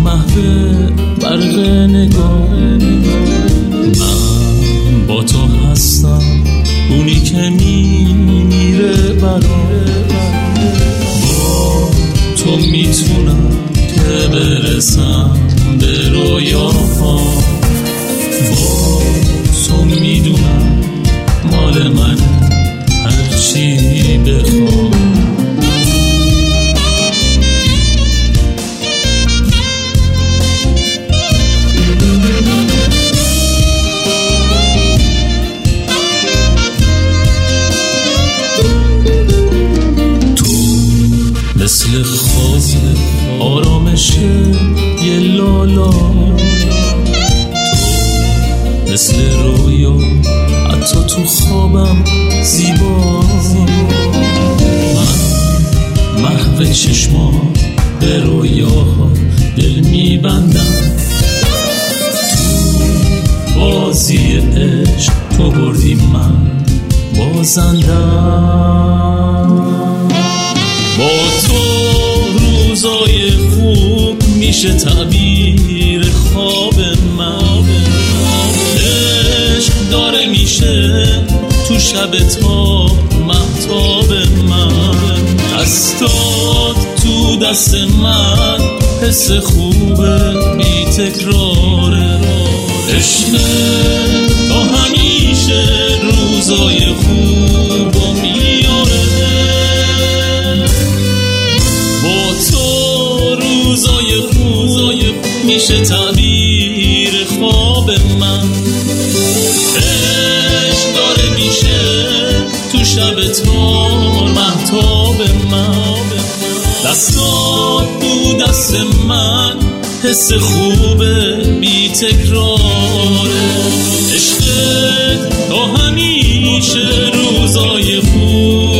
محو برق نگاه، من با تو هستم، اونی که میمیره برای با تو میتونم که برسم به رویاها، با تو میدونم مال من هرچی بخوام. مثل خواب آرامش یه لالا، تو مثل رویا حتی تو خوابم زیبا، من محو چشما به رویاها دل میبندم، تو بازی عشق تو بردی من بازندم. با تو روزای خوب میشه تعبیر خواب من، عشق داره میشه تو شب تا مهتاب من، دستات تو دست من حس خوبه بی تکراره، عشق تا همیشه روزای خوب و میاره. با تو روزای خوب میشه تعبیر خواب من، عشق داره میشه تو شب تار مهتاب من، دستات تو دست من حس خوبه بی تکراره، عشقت تا همیشه روزای خوب